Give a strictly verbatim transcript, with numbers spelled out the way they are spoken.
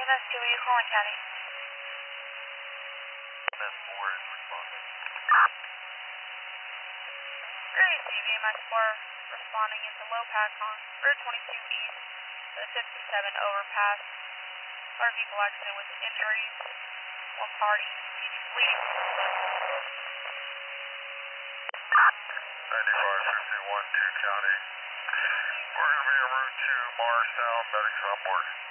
M S two, are you calling County? M S four is responding. Very easy, V M S four responding into low pack on Route twenty-two East, the fifty-seven overpass. Motor vehicle accident with injuries. One party, P D fleet. ninety-five fifty-one, two County. We're going to be en route to Morristown. Medics on board.